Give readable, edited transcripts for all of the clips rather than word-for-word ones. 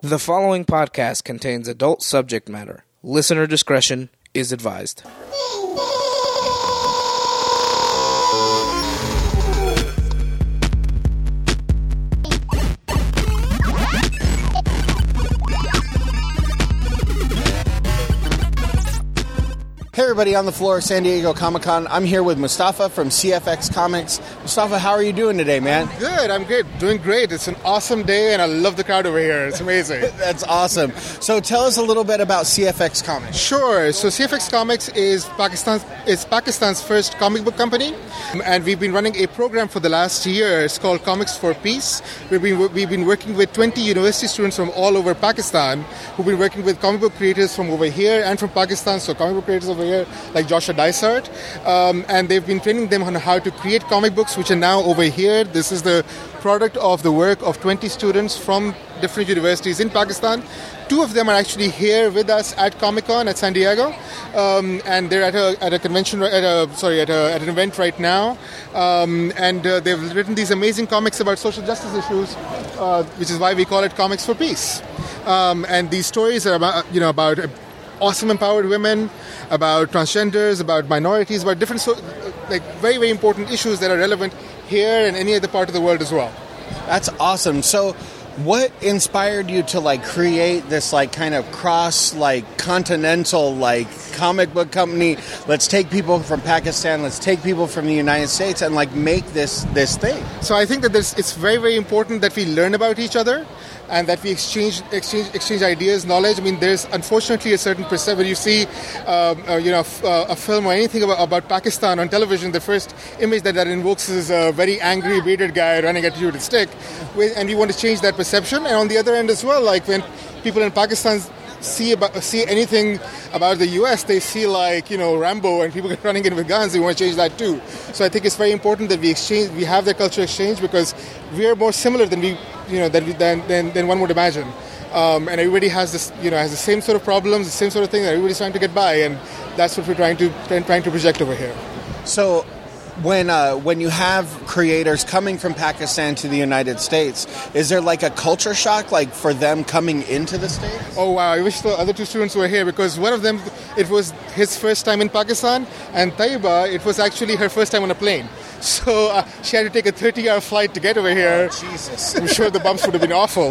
The following podcast contains adult subject matter. Listener discretion is advised. Hey everybody, on the floor, San Diego Comic-Con. I'm here with Mustafa from CFX Comics. Mustafa, how are you doing today, man? I'm good. Doing great. It's an awesome day, and I love the crowd over here. It's amazing. That's awesome. So tell us a little bit about CFX Comics. Sure. So CFX Comics is Pakistan's first comic book company, and we've been running a program for the last year. It's called Comics for Peace. We've been working with 20 university students from all over Pakistan who've been working with comic book creators from over here and from Pakistan, so comic book creators over here like Joshua Dysart, and they've been training them on how to create comic books, which are now over here. This is the product of the work of 20 students from different universities in Pakistan. 2 of them are actually here with us at Comic-Con at San Diego, and they're at a convention, at an event right now, and they've written these amazing comics about social justice issues, which is why we call it Comics for Peace. And these stories are about awesome empowered women, about transgenders, about minorities, about different very, very important issues that are relevant here and any other part of the world as well. That's awesome. So what inspired you to create this kind of cross continental comic book company? Let's take people from Pakistan, let's take people from the United States and make this thing. So I think that it's very, very important that we learn about each other and that we exchange ideas, knowledge. I mean, there's unfortunately a certain perception when you see a film or anything about Pakistan on television. The first image that invokes is a very angry, bearded guy running at you with a stick, and we want to change that perception. And on the other end as well, when people in Pakistan see anything about the U.S., they see Rambo and people running in with guns. They want to change that too. So I think it's very important that we have that cultural exchange, because we are more similar than one would imagine. And everybody has has the same sort of problems, the same sort of thing that everybody's trying to get by, and that's what we're trying to project over here. So when you have creators coming from Pakistan to the United States, is there a culture shock for them coming into the States? Oh wow, I wish the other 2 students were here, because one of them, it was his first time in Pakistan, and Taiba, it was actually her first time on a plane. So she had to take a 30-hour flight to get over here. Oh, Jesus. I'm sure the bumps would have been awful.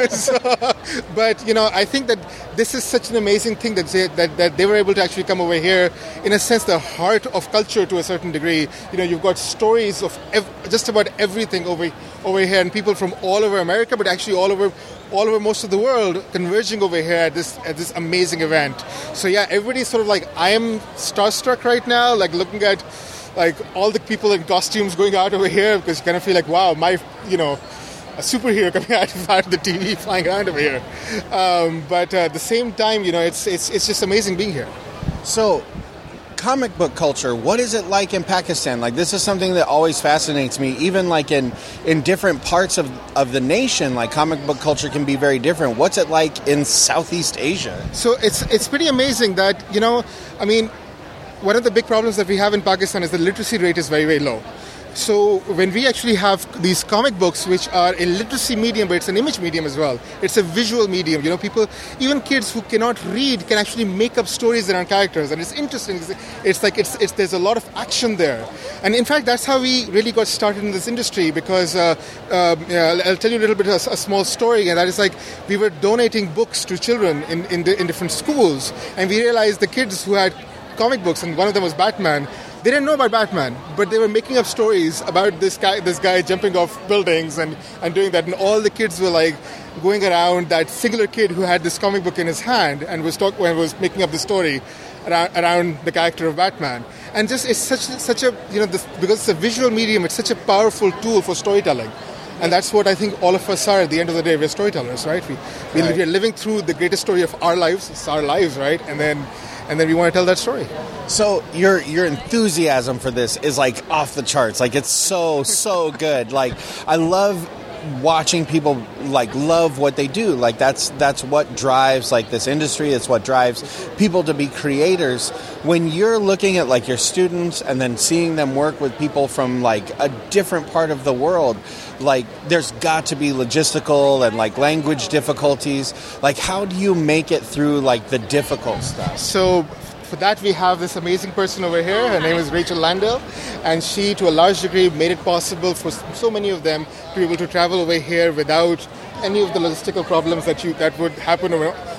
But I think that this is such an amazing thing that they were able to actually come over here, in a sense, the heart of culture to a certain degree. You've got stories of just about everything over here, and people from all over America, but actually all over most of the world converging over here at this amazing event. So yeah, everybody's sort of I am starstruck right now, looking at all the people in costumes going out over here, because you kind of feel wow, a superhero coming out of the TV, flying around over here. But at the same time, it's just amazing being here. So, comic book culture, what is it like in Pakistan? This is something that always fascinates me, even in different parts of the nation. Comic book culture can be very different. What's it like in Southeast Asia? So it's pretty amazing that, one of the big problems that we have in Pakistan is the literacy rate is very, very low. So when we actually have these comic books, which are a literacy medium, but it's an image medium as well. It's a visual medium. People, even kids who cannot read, can actually make up stories around characters, and it's interesting. There's a lot of action there, and in fact, that's how we really got started in this industry. Because I'll tell you a little bit of a small story, and that is we were donating books to children in different schools, and we realized the kids who had comic books, and one of them was Batman. They didn't know about Batman, but they were making up stories about this guy jumping off buildings and doing that. And all the kids were going around that singular kid who had this comic book in his hand and was making up the story around the character of Batman. And just it's such a because it's a visual medium, it's such a powerful tool for storytelling. And that's what I think all of us are at the end of the day. We're storytellers, right? We're living through the greatest story of our lives. It's our lives, right? And then we want to tell that story. So your enthusiasm for this is off the charts. It's so good. I love watching people love what they do. That's what drives this industry. It's what drives people to be creators. When you're looking at your students and then seeing them work with people from a different part of the world, like there's got to be logistical and like language difficulties. Like, how do you make it through like the difficult stuff? So for that, we have this amazing person over here. Her name is Rachel Landell, and she, to a large degree, made it possible for so many of them to be able to travel over here without any of the logistical problems that would happen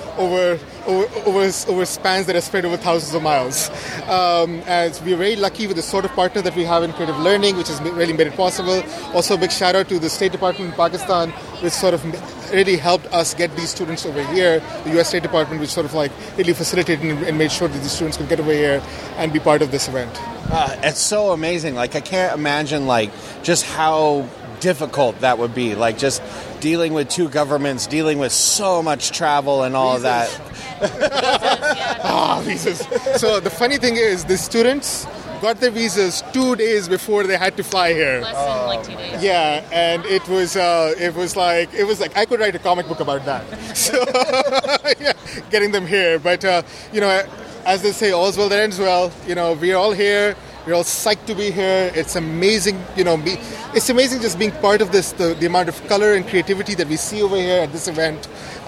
over spans that are spread over thousands of miles. And we're very lucky with the sort of partner that we have in Creative Learning, which has really made it possible. Also, a big shout out to the State Department in Pakistan, which sort of really helped us get these students over here. The U.S. State Department, which sort of like really facilitated and made sure that these students could get over here and be part of this event. It's so amazing. Like, I can't imagine like just how difficult that would be. Like, just dealing with two governments, dealing with so much travel and all Visas. of that. Visas. So the funny thing is, the students got their visas 2 days before they had to fly here. Less than like 2 days. Yeah, and it was like I could write a comic book about that. So yeah, getting them here, but as they say, all's well that ends well. We're all here. We're all psyched to be here. It's amazing, it's amazing just being part of this, the amount of color and creativity that we see over here at this event.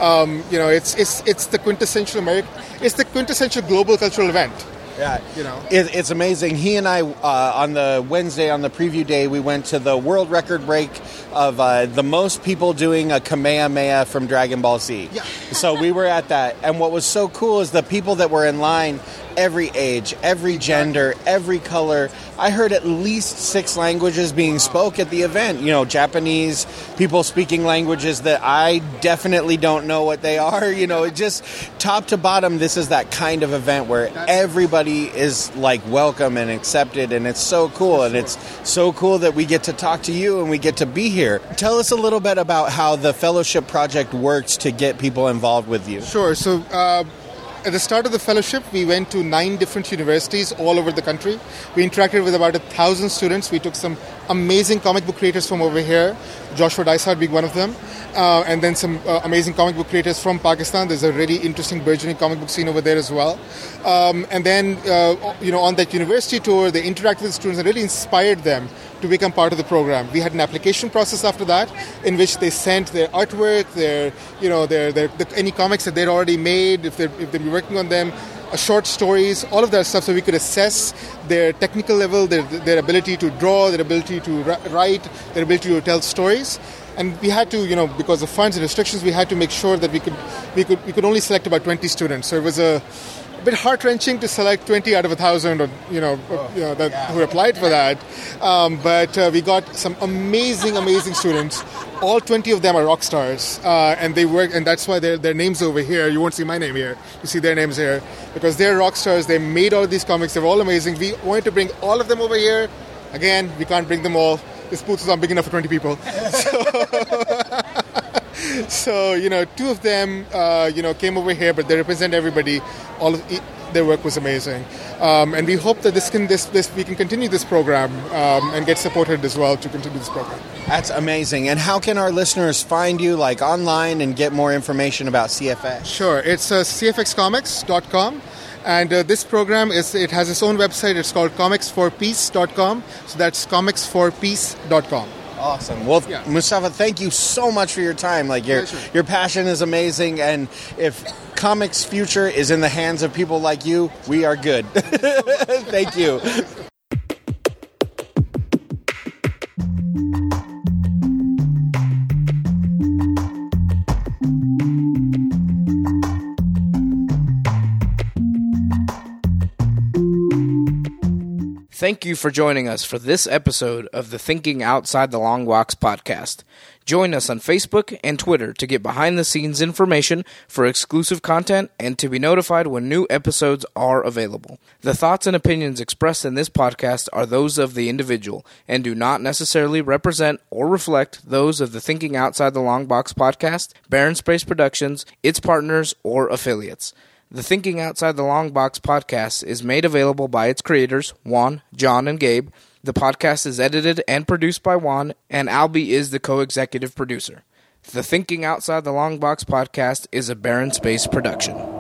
It's the quintessential it's the quintessential global cultural event. Yeah, it's amazing. He and I, on the Wednesday, on the preview day, we went to the world record break of the most people doing a Kamehameha from Dragon Ball Z. Yeah. So we were at that. And what was so cool is the people that were in line, every age, every gender, every color. I heard at least 6 languages being spoke at the event. Japanese, people speaking languages that I definitely don't know what they are. It just top to bottom, this is that kind of event where everybody is like welcome and accepted, and it's so cool. And it's so cool that we get to talk to you and we get to be here. Tell us a little bit about how the fellowship project works to get people involved with you. Sure. So at the start of the fellowship, we went to 9 different universities all over the country. We interacted with about 1,000 students. We took some amazing comic book creators from over here, Joshua Dysart being one of them, and then some amazing comic book creators from Pakistan. There's a really interesting burgeoning comic book scene over there as well. And then, on that university tour, they interacted with students and really inspired them to become part of the program. We had an application process after that, in which they sent their artwork, their any comics that they'd already made, if they'd be working on them, short stories, all of that stuff, so we could assess their technical level, their ability to draw, their ability to write, their ability to tell stories. And we had to, because of funds and restrictions, we had to make sure that we could only select about 20 students. So it was a bit heart-wrenching to select 20 out of 1,000, who applied for that. But we got some amazing students. All 20 of them are rock stars, and they work, and that's why their names over here. You won't see my name here. You see their names here because they're rock stars. They made all of these comics. They're all amazing. We wanted to bring all of them over here. Again, we can't bring them all. This booth is not big enough for 20 people. So 2 of them, came over here, but they represent everybody. Their work was amazing, and we hope that we can continue this program and get supported as well to continue this program. That's amazing. And how can our listeners find you, like online, and get more information about CFX? Sure, it's cfxcomics.com. And this program it has its own website. It's called comicsforpeace.com. So that's comicsforpeace.com. Awesome. Well, Yeah. Mustafa, thank you so much for your time. Like your passion is amazing, and if comics' future is in the hands of people like you, we are good. Thank you. Thank you for joining us for this episode of the Thinking Outside the Long Box podcast. Join us on Facebook and Twitter to get behind-the-scenes information for exclusive content and to be notified when new episodes are available. The thoughts and opinions expressed in this podcast are those of the individual and do not necessarily represent or reflect those of the Thinking Outside the Long Box podcast, Barren Space Productions, its partners, or affiliates. The Thinking Outside the Long Box podcast is made available by its creators, Juan, John, and Gabe. The podcast is edited and produced by Juan, and Albie is the co-executive producer. The Thinking Outside the Long Box podcast is a Barren Space production.